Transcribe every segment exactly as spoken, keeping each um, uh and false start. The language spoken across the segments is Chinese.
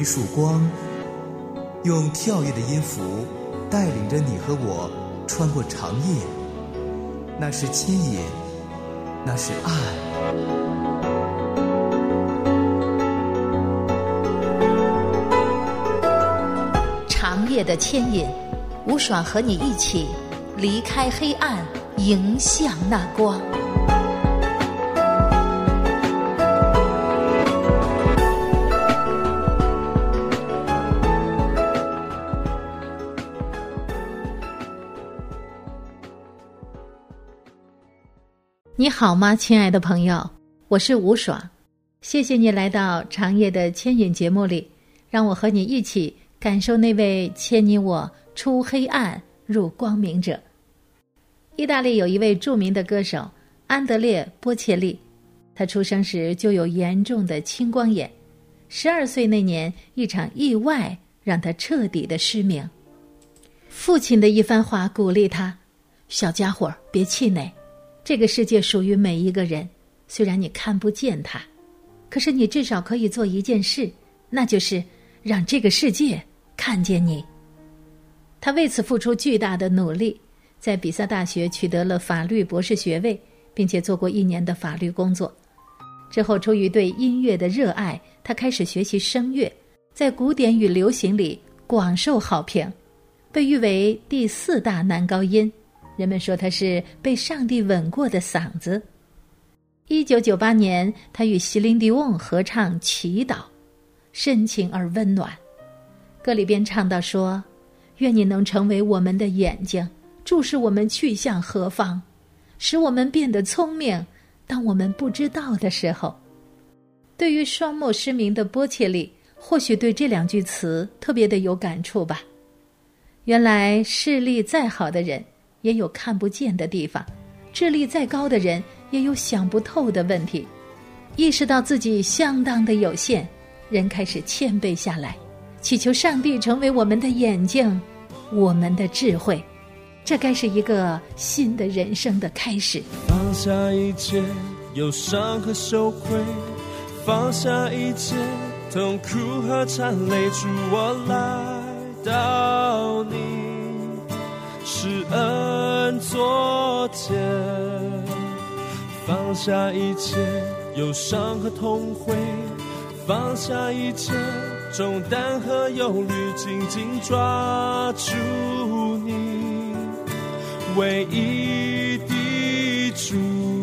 一束光，用跳跃的音符带领着你和我穿过长夜。那是牵引，那是爱。 长夜的牵引，吴爽和你一起离开黑暗，迎向那光。你好吗，亲爱的朋友，我是吴爽，谢谢你来到长夜的牵引节目里，让我和你一起感受那位牵你我出黑暗入光明者。意大利有一位著名的歌手安德烈·波切利，他出生时就有严重的青光眼，十二岁那年一场意外让他彻底的失明。父亲的一番话鼓励他，小家伙别气馁，这个世界属于每一个人，虽然你看不见它，可是你至少可以做一件事，那就是让这个世界看见你。他为此付出巨大的努力，在比萨大学取得了法律博士学位，并且做过一年的法律工作。之后出于对音乐的热爱，他开始学习声乐，在古典与流行里广受好评，被誉为第四大男高音。人们说他是被上帝吻过的嗓子。一九九八年，他与席琳迪翁合唱《祈祷》，深情而温暖。歌里边唱到说，愿你能成为我们的眼睛，注视我们去向何方，使我们变得聪明，当我们不知道的时候。对于双目失明的波切利，或许对这两句词特别的有感触吧。原来视力再好的人也有看不见的地方，智力再高的人也有想不透的问题。意识到自己相当的有限，人开始谦卑下来，祈求上帝成为我们的眼睛，我们的智慧。这该是一个新的人生的开始。 放下一切忧伤和羞愧，放下一切痛苦和惨泪，主我来到你施恩座前，放下一切忧伤和痛悔，放下一切重担和忧虑，紧紧抓住你唯一的主，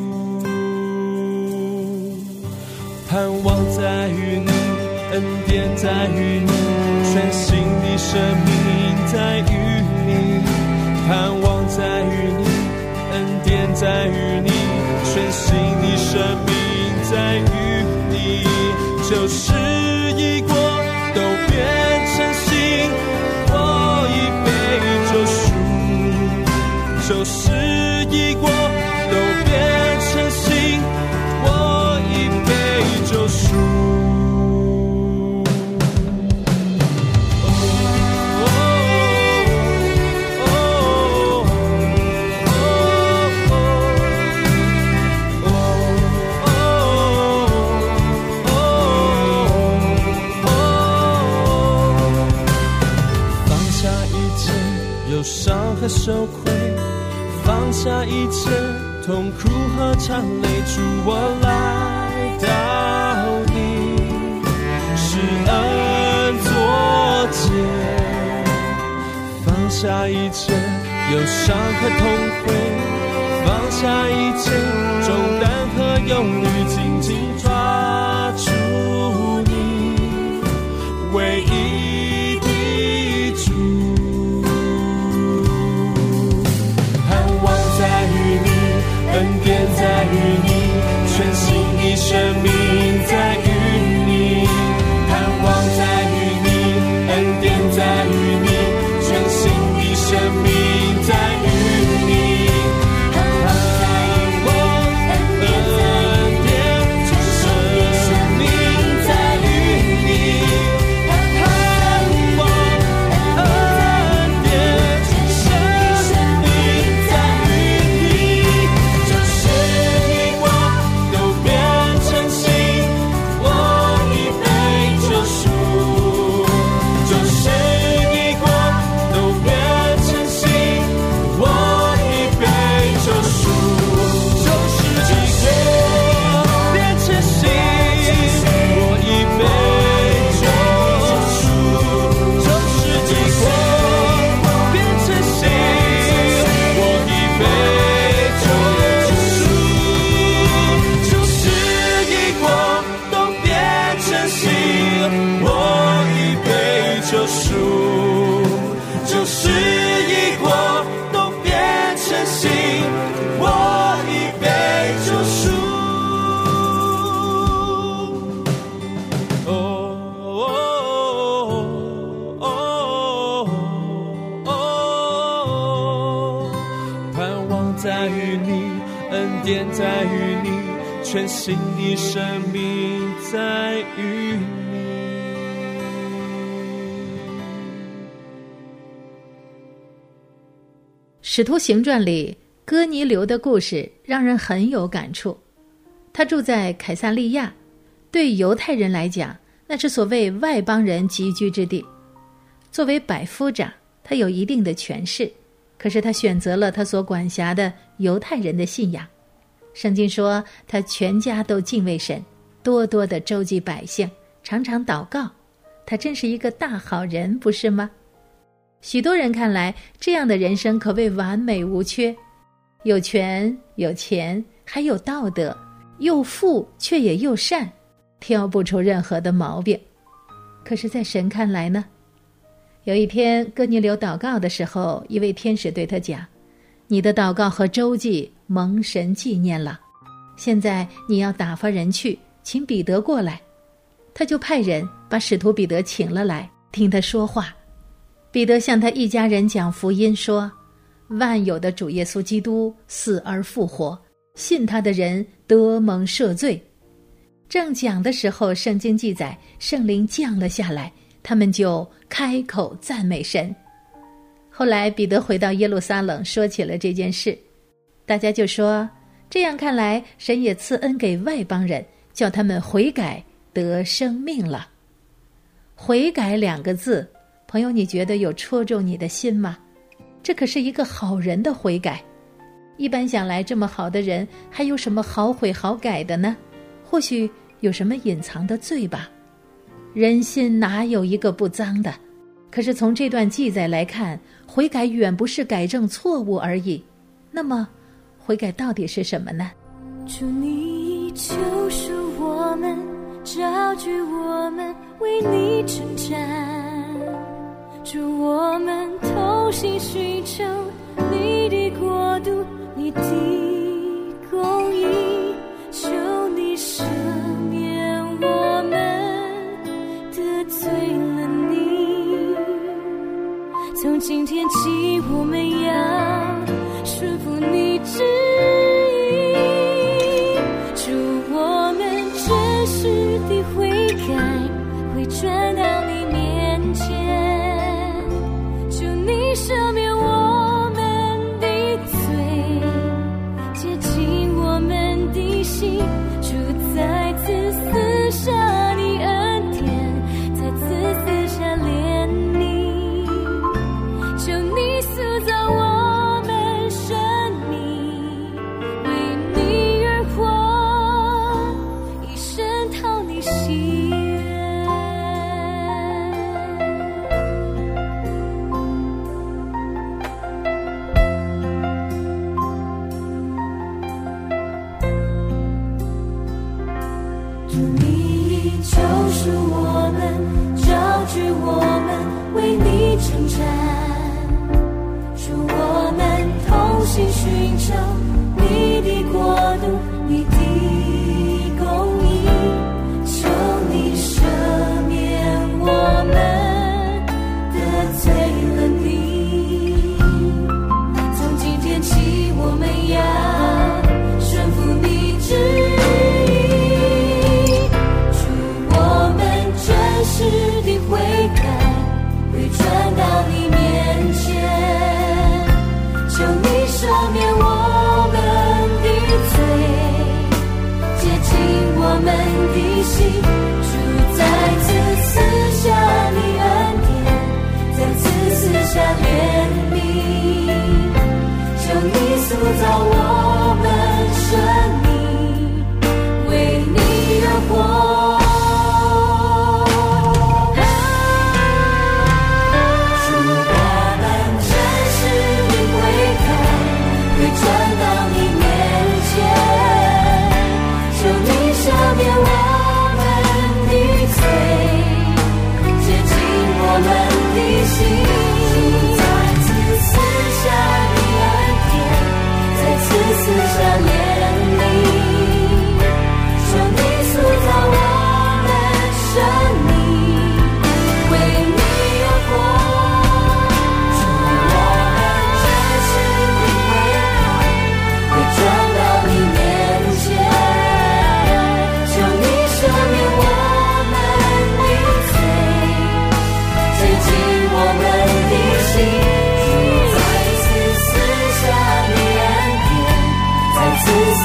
盼望在于你，恩典在于你，全新的生命在于你，盼望在于你，恩典在于你，全新的生命在于你，旧事已过都变成新，我已被救赎，旧事已过都变成新，我已被救赎。忧伤和羞愧，放下一切痛苦和惨泪，主我来到你施恩座前，放下一切忧伤和痛悔，放下一切重担和忧虑，紧紧抓住你唯一的主，恩典在于你，全新的生命在于你，盼望在于你，恩典在于你，全新的生命在于你，盼望恩典于你，全新的生命在于你。 使徒行传里哥尼流的故事让人很有感触。他住在凯撒利亚，对犹太人来讲，那是所谓外邦人集居之地。作为百夫长，他有一定的权势，可是他选择了他所管辖的犹太人的信仰。圣经说他全家都敬畏神，多多的周济百姓，常常祷告。他真是一个大好人，不是吗？许多人看来，这样的人生可谓完美无缺，有权有钱，还有道德，又富却也又善，挑不出任何的毛病。可是在神看来呢？有一天哥尼流祷告的时候，一位天使对他讲，你的祷告和周济蒙神纪念了，现在你要打发人去请彼得过来。他就派人把使徒彼得请了来，听他说话。彼得向他一家人讲福音，说万有的主耶稣基督死而复活，信他的人得蒙赦罪。正讲的时候，圣经记载圣灵降了下来，他们就开口赞美神。后来彼得回到耶路撒冷，说起了这件事，大家就说，这样看来神也赐恩给外邦人，叫他们悔改得生命了。悔改两个字，朋友，你觉得有戳中你的心吗？这可是一个好人的悔改。一般想来，这么好的人还有什么好悔好改的呢？或许有什么隐藏的罪吧。人心哪有一个不脏的？可是从这段记载来看，悔改远不是改正错误而已。那么悔改到底是什么呢？ 主你救赎我们，招聚我们，为你征战。主我们同心寻求你的国度，你的公义，求你赦免我们得罪了你。从今天起，我们要顺服你旨意。主我们真实的悔改，会转到你面前。你赦免我们的罪，洁净我们的心，主再次赐下你恩典，再次赐下怜悯，求你塑造我们生命，为你而活，一生讨你喜悦。救赎我们，招聚我们，为你征战。主我们同心寻求你的国度，你的公义，求你赦免我们得罪了你。从今天起，我们要顺服你旨意。真实的悔改，会转到你面前，求你赦免我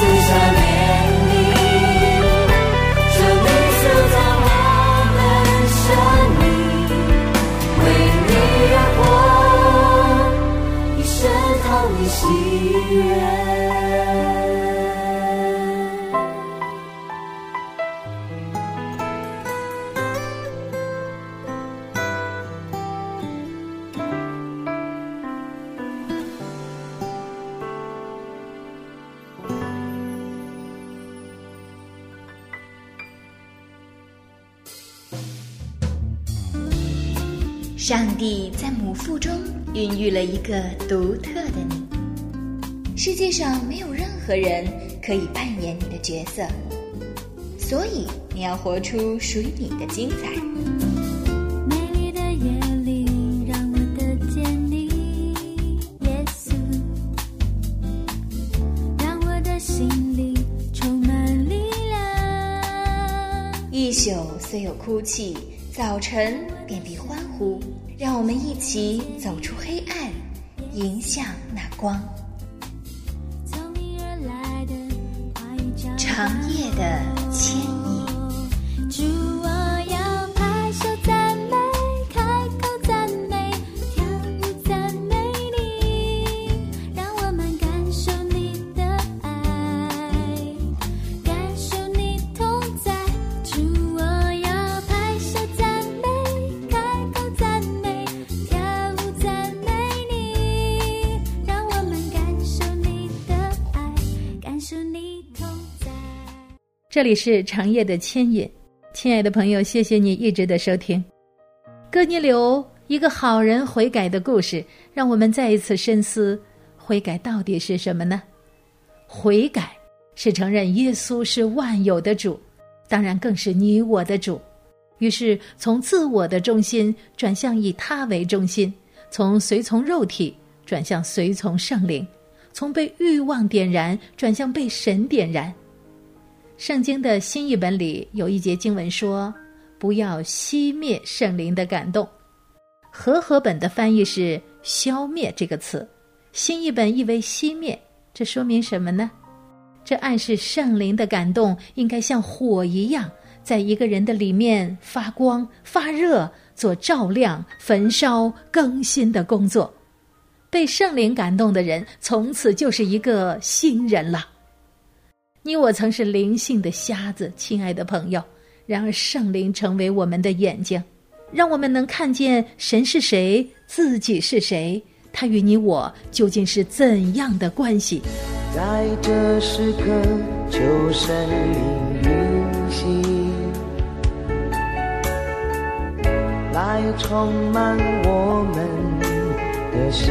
下怜悯，生命塑造我们生命，为你而活，一生讨你喜悦。 上帝在母腹中孕育了一个独特的你，世界上没有任何人可以扮演你的角色，所以你要活出属于你的精彩。 美丽的夜里，让我的见你，耶稣，让我的心里充满力量。 一宿虽有哭泣，早晨便必欢呼，让我们一起走出黑暗，迎向那光。 从你而来的话语叫长夜的牵引， 主，我要拍手赞美，开口赞美，跳舞赞美你，让我们感受你的爱，感受你同在。主，我要拍手赞美，开口赞美，跳舞赞美你，让我们感受你的爱，感受你同在。 这里是长夜的牵引，亲爱的朋友，谢谢你一直的收听。哥尼流一个好人悔改的故事，让我们再一次深思，悔改到底是什么呢？悔改是承认耶稣是万有的主，当然更是你我的主。于是从自我的中心转向以他为中心，从随从肉体转向随从圣灵，从被欲望点燃转向被神点燃。圣经的新译本里有一节经文说，不要熄灭圣灵的感动。和合本的翻译是消灭这个词，新译本译为熄灭，这说明什么呢？这暗示圣灵的感动应该像火一样，在一个人的里面发光发热，做照亮焚烧更新的工作。被圣灵感动的人从此就是一个新人了。你我曾是灵性的瞎子，亲爱的朋友，然而圣灵成为我们的眼睛，让我们能看见神是谁，自己是谁，他与你我究竟是怎样的关系。 在这时刻求神灵运行，来充满我们的心，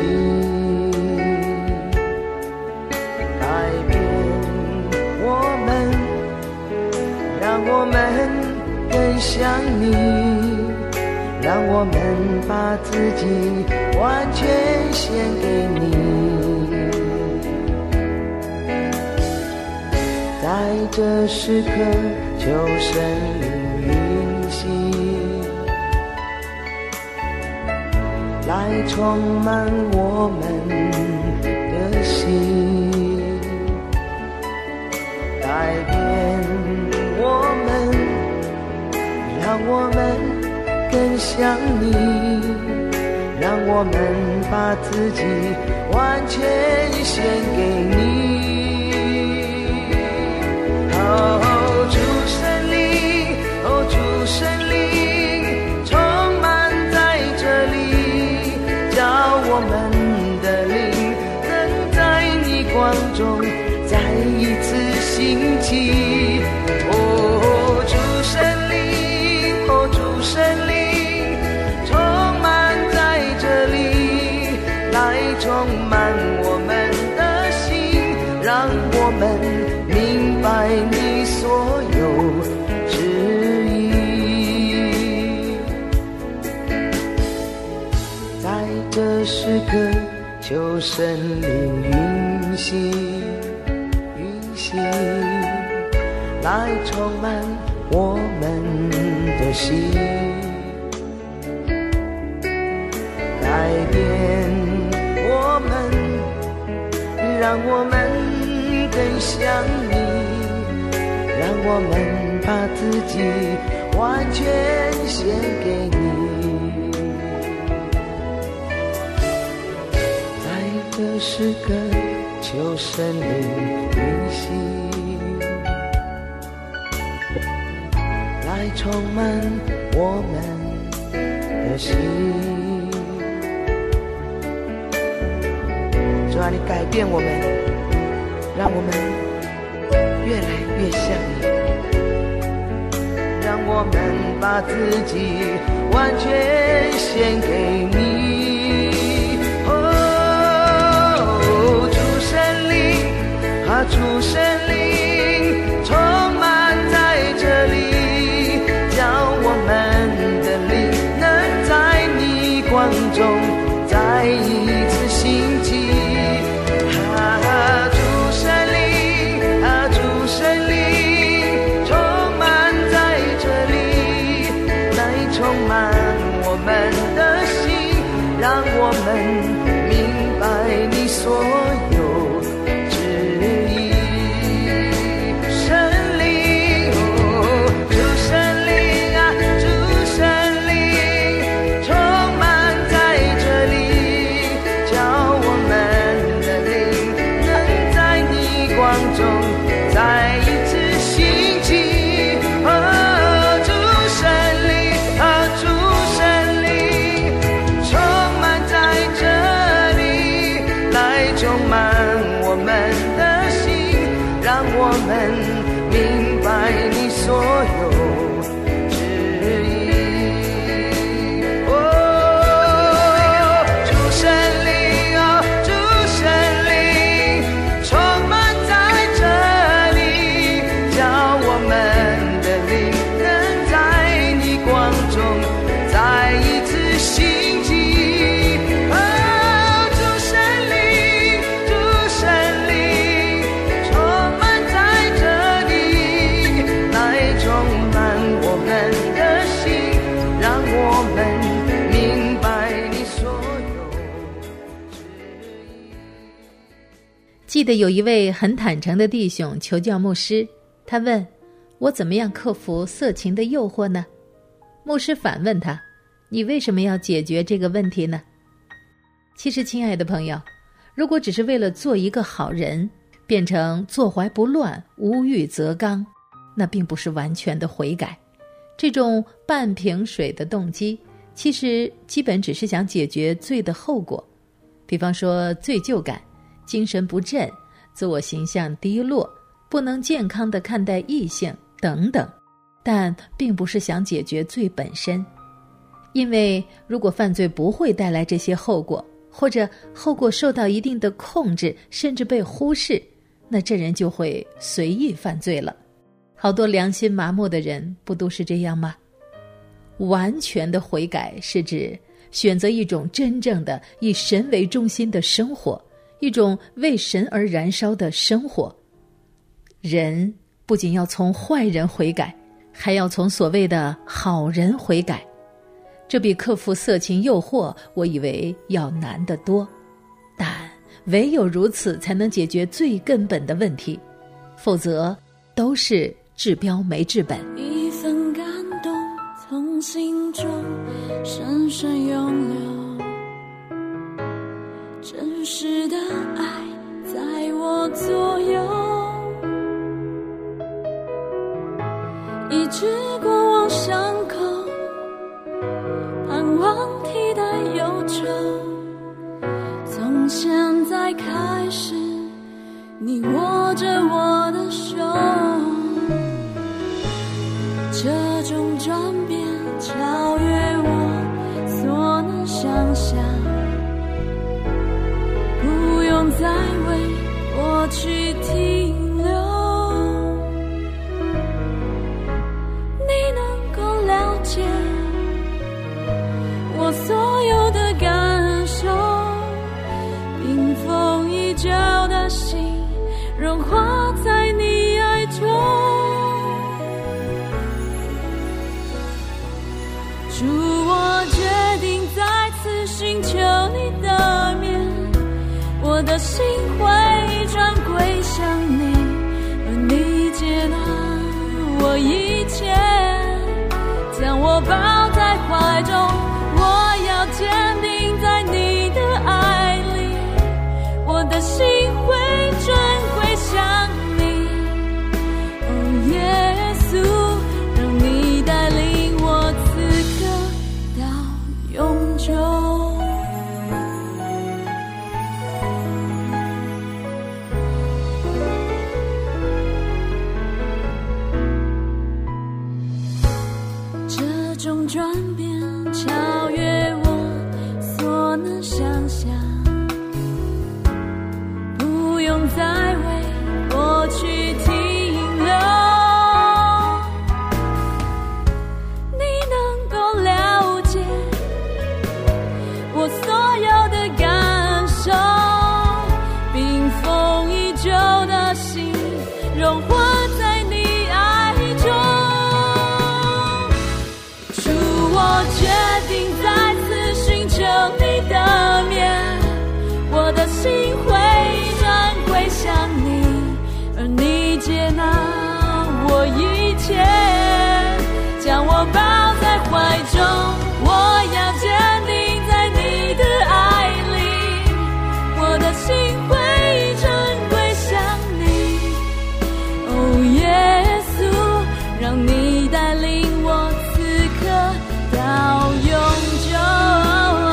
改变我们，让我们更像你，让我们把自己完全献给你。在这时刻求神灵运行，来充满我们的心，改变我们，让我们更像你，让我们把自己完全献给你。哦，主圣灵，哦，主圣灵，充满在这里，叫我们的灵能在你光中再一次兴起。哦，主圣灵，哦，主圣灵，充满在这里，来充满我们的心，让我们明白你所有旨意。在这时刻求神灵运行运行，来充满我们的心，改变我们，让我们更更像你，让我们把自己完全献给你。在这时刻求圣灵运行，来充满我们的心。主啊，你改变我们，让我们越来越像你，让我们把自己完全献给你。哦，主圣灵啊，主圣灵充满在这里，叫我们的灵能在你光中再一次兴起。让我们明白你所有旨意。圣灵，哦，主圣灵啊，主圣灵充满在这里，叫我们的灵能在你光中再一次兴起。哦，主圣灵啊，主圣灵充满我们的心，让我们明白你所有旨意。哦，主圣灵啊，主圣灵充满在这里，叫我们的灵能在你光中再一次兴起。 记得有一位很坦诚的弟兄求教牧师，他问我怎么样克服色情的诱惑呢？牧师反问他，你为什么要解决这个问题呢？其实亲爱的朋友，如果只是为了做一个好人，变成坐怀不乱、无欲则刚，那并不是完全的悔改。这种半瓶水的动机，其实基本只是想解决罪的后果，比方说罪疚感、精神不振、自我形象低落、不能健康地看待异性等等，但并不是想解决罪本身。因为如果犯罪不会带来这些后果，或者后果受到一定的控制，甚至被忽视，那这人就会随意犯罪了。好多良心麻木的人不都是这样吗？完全的悔改是指选择一种真正的以神为中心的生活，一种为神而燃烧的生活。人不仅要从坏人悔改，还要从所谓的好人悔改。这比克服色情诱惑，我以为要难得多。但唯有如此才能解决最根本的问题，否则都是治标没治本。 一份感动从心中深深涌流，真实的爱在我左右，医治过往伤口，盼望替代忧愁。从现在开始，你握着我的手，这种转变超越我所能想象，不用再为过去停留。你能够了解我所有的感受，冰封已久的心融化在你爱中。主，我决定再次寻求你的面，我的心会转归向你，而你接纳我一切，将我抱在怀中，我要坚定在你的爱里，我的心会尊归向你。哦，耶稣，让你带领我此刻到永久。这种转变超越我所能想象，不用再为过去停留，你能够了解我所有的感受，冰封已久的心融化在你爱中。主，我决定再次寻求你的面，我的心会转归向你，而你接纳我一切，将我抱在怀中，我要坚定在你的爱里，我的心会转归向你。哦，耶稣，让你带领我此刻到永久。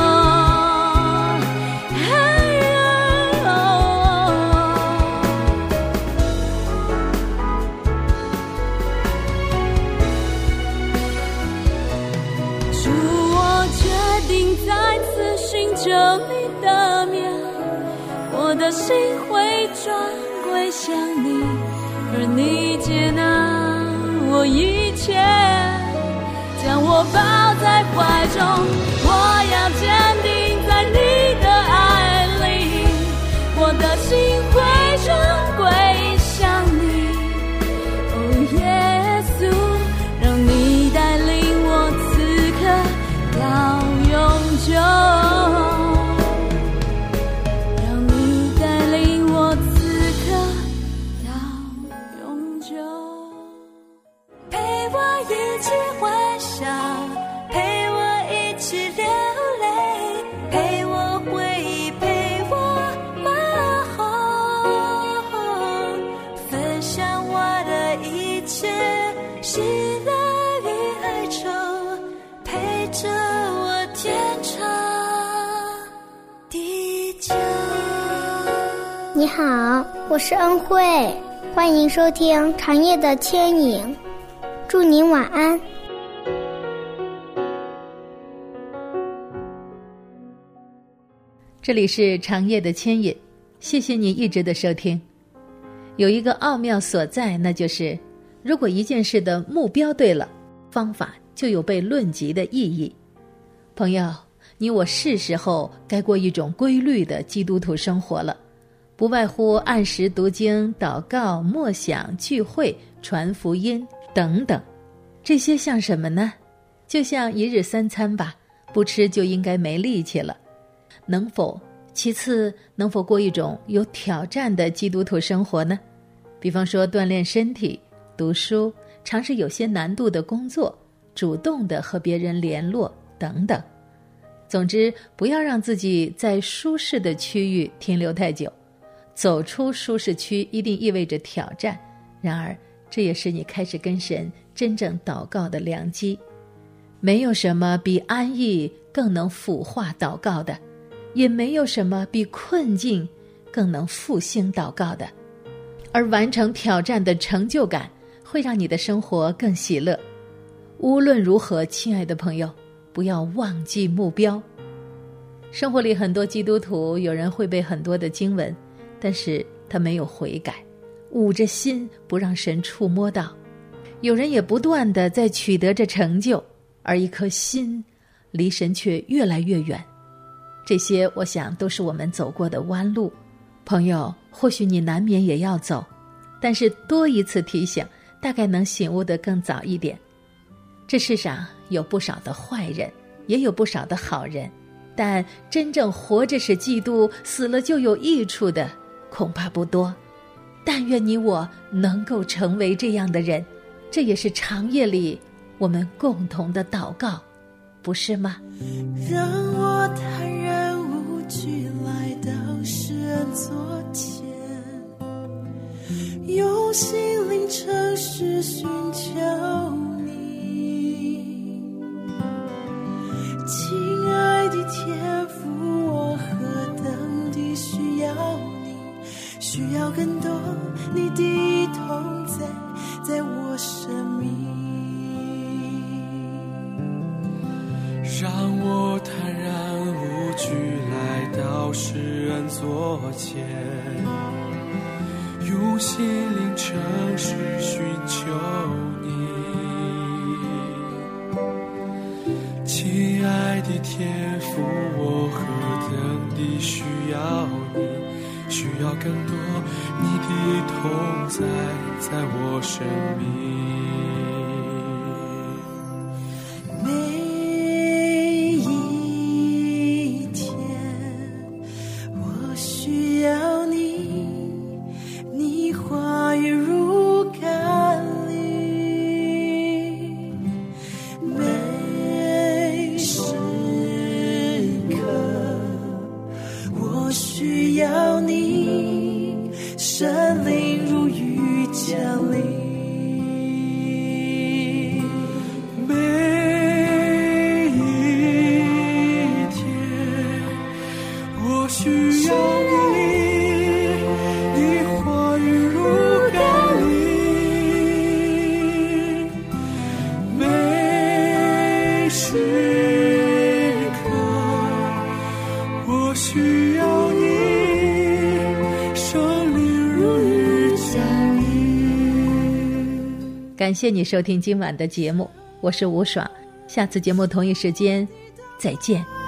主，我决定再次寻求你的面，我的心会转归向你，而你接纳我一切，将我抱在怀中，我要坚定在你的爱里，我的心会转归向你。哦，耶稣，让你带领我此刻到永久，让你带领我此刻到永久，陪我一起欢笑，陪我一起流泪，陪我回忆，陪我问候，分享我的一切，喜乐与哀愁，陪着我天长地久。 你好，我是恩惠，欢迎收听长夜的牵引，祝您晚安。 这里是长夜的牵引，谢谢你一直的收听。有一个奥妙所在，那就是如果一件事的目标对了，方法就有被论及的意义。朋友，你我是时候该过一种规律的基督徒生活了，不外乎按时读经、祷告、默想、聚会、传福音等等。这些像什么呢？就像一日三餐吧，不吃就应该没力气了。能否其次能否过一种有挑战的基督徒生活呢？比方说锻炼身体、读书、尝试有些难度的工作、主动地和别人联络等等。总之，不要让自己在舒适的区域停留太久。走出舒适区一定意味着挑战，然而这也是你开始跟神真正祷告的良机。没有什么比安逸更能腐化祷告的，也没有什么比困境更能复兴祷告的。而完成挑战的成就感会让你的生活更喜乐。无论如何，亲爱的朋友，不要忘记目标。生活里很多基督徒，有人会背很多的经文，但是他没有悔改，捂着心不让神触摸到。有人也不断地在取得着成就，而一颗心离神却越来越远。这些我想都是我们走过的弯路。朋友，或许你难免也要走，但是多一次提醒，大概能醒悟得更早一点。这世上有不少的坏人，也有不少的好人，但真正活着是基督，死了就有益处的恐怕不多。 但愿你我能够成为这样的人，这也是长夜里我们共同的祷告，不是吗？ 让我坦然无惧来到施恩座前，用心灵诚实寻求你。亲爱的天父，我何等地需要你，需要更多你的同在在我生命。 让我坦然无惧来到施恩座前，用心灵诚实寻求你。亲爱的天父，我何等地需要你，需要更多你的同在在我生命。 感谢你收听今晚的节目，我是吴爽，下次节目同一时间再见。